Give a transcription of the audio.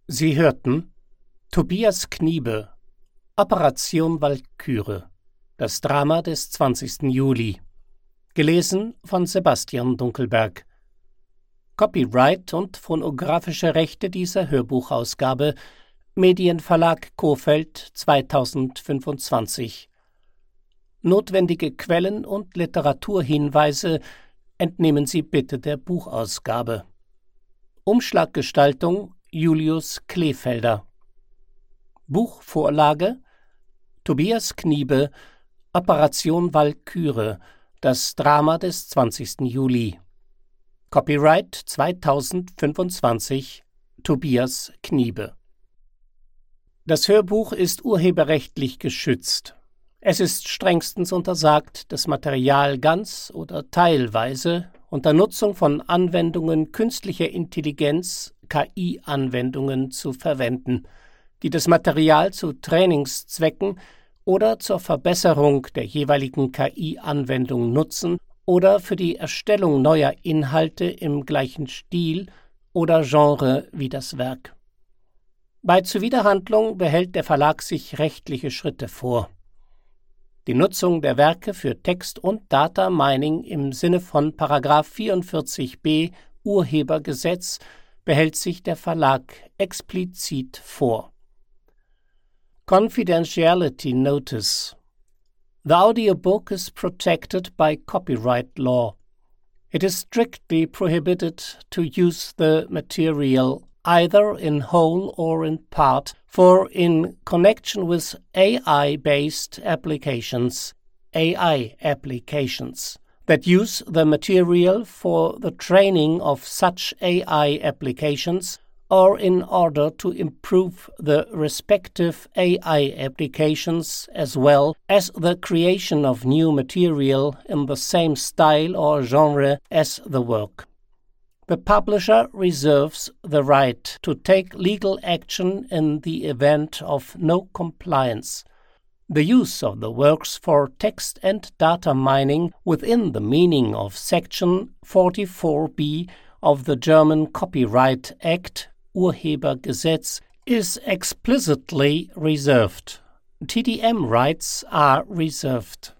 Sie hörten Tobias Kniebe, Operation Walküre, das Drama des 20. Juli. Gelesen von Sebastian Dunkelberg. Copyright und phonographische Rechte dieser Hörbuchausgabe Medienverlag Kohfeldt 2025. Notwendige Quellen und Literaturhinweise entnehmen Sie bitte der Buchausgabe. Umschlaggestaltung Julius Kleefelder. Buchvorlage Tobias Kniebe, Operation Walküre, das Drama des 20. Juli. Copyright 2025 Tobias Kniebe. Das Hörbuch ist urheberrechtlich geschützt. Es ist strengstens untersagt, das Material ganz oder teilweise unter Nutzung von Anwendungen künstlicher Intelligenz, KI-Anwendungen zu verwenden, die das Material zu Trainingszwecken oder zur Verbesserung der jeweiligen KI-Anwendung nutzen oder für die Erstellung neuer Inhalte im gleichen Stil oder Genre wie das Werk. Bei Zuwiderhandlung behält der Verlag sich rechtliche Schritte vor. Die Nutzung der Werke für Text- und Data Mining im Sinne von § 44b Urhebergesetz behält sich der Verlag explizit vor. Confidentiality Notice. The audiobook is protected by copyright law. It is strictly prohibited to use the material either in whole or in part, for in connection with AI-based applications, that use the material for the training of such AI applications or in order to improve the respective AI applications as well as the creation of new material in the same style or genre as the work. The publisher reserves the right to take legal action in the event of no compliance. The use of the works for text and data mining within the meaning of Section 44b of the German Copyright Act, Urhebergesetz, is explicitly reserved. TDM rights are reserved.